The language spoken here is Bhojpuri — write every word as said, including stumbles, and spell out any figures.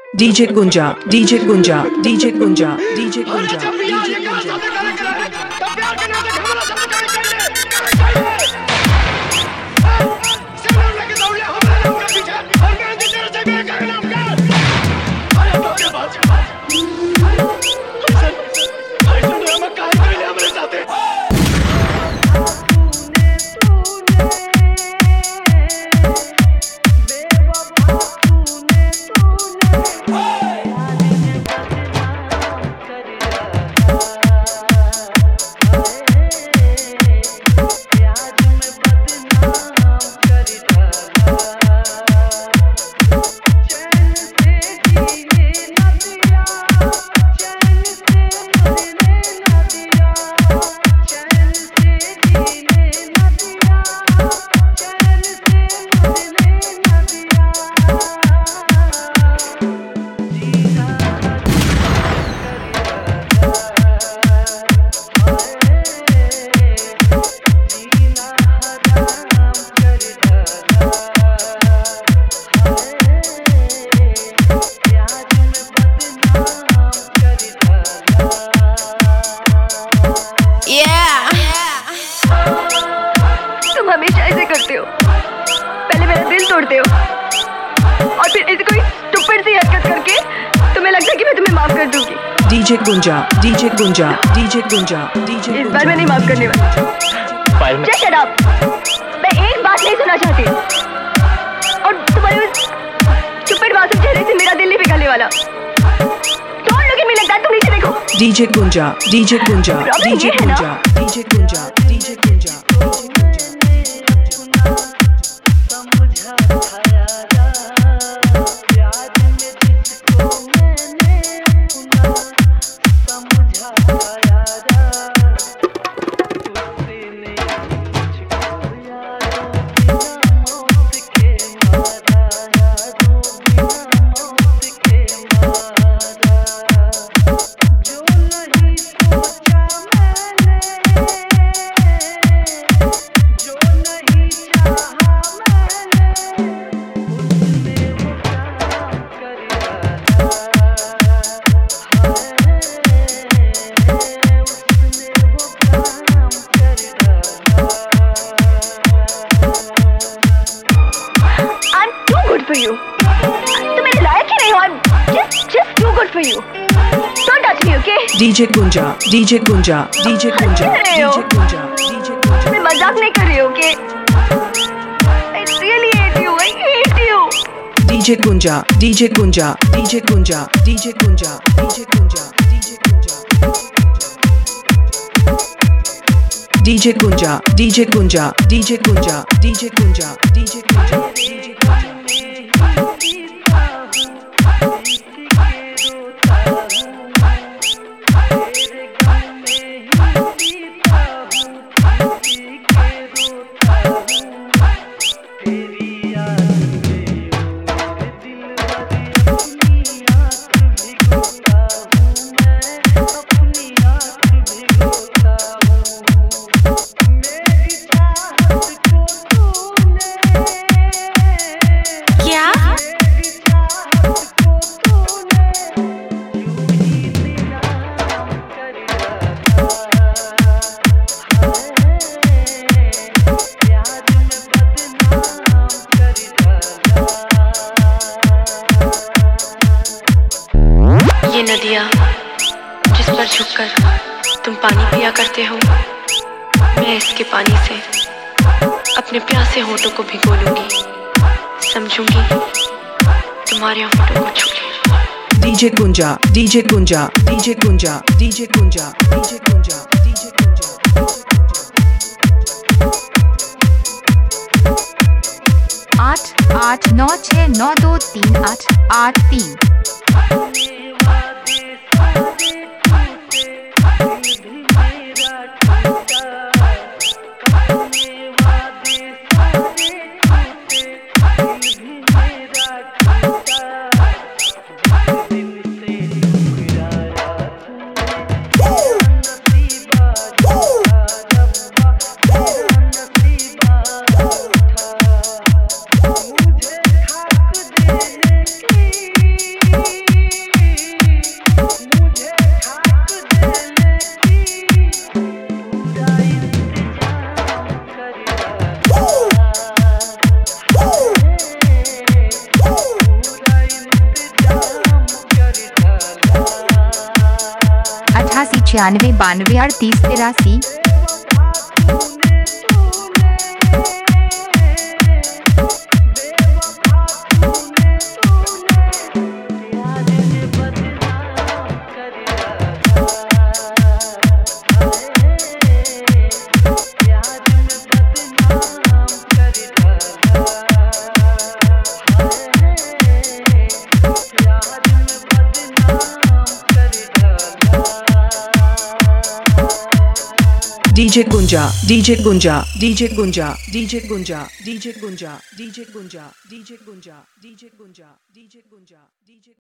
DJ Gunja DJ Gunja DJ Gunja DJ Gunja DJ गुंजा करते हो, पहले मेरा दिल तोड़ते हो और फिर ऐसे कोई स्टूपिड सी हरकत करके तुम्हें लगता है कि मैं तुम्हें माफ कर दूंगी। DJ Gunja DJ Gunja DJ Gunja DJ इस बार मैं नहीं माफ करने वाली। Just shut up। मैं एक बात नहीं सुनना चाहती और तुम्हारे उस स्टूपिड मासूम चेहरे से मेरा दिल नहीं पिघलने वाला। Don't look at me like that, तुम नीचे देखो। DJ Gunja DJ Gunja DJ Gunja DJ Gunja DJ गुंजा for you. तुम मेरे लायक ही नहीं हो। Just, just too good for you. Don't touch me, okay? DJ Gunja DJ Gunja DJ Gunja DJ Gunja DJ Gunja मैं मजाक नहीं कर रही हूँ, okay? I really hate you. I hate you. DJ Gunja DJ Gunja DJ Gunja DJ Gunja DJ Gunja DJ Gunja DJ Gunja DJ Gunja DJ Gunja DJ Gunja DJ Gunja ये नदियाँ जिस पर झुककर तुम पानी पिया करते हो, मैं इसके पानी से अपने प्यासे होठों को भिगो लूंगी, समझूंगी तुम्हारे होठों को छू ले। DJ Gunja DJ Gunja DJ Gunja DJ Gunja DJ Gunja DJ गुंजा आठ आठ नौ छः नौ दो तीन आठ आठ तीन। मुझे खाक देने की छियानवे बानवे अड़तीस तिरासी। DJ Gunja DJ Gunja DJ Gunja DJ Gunja DJ Gunja DJ Gunja DJ Gunja DJ Gunja DJ Gunja DJ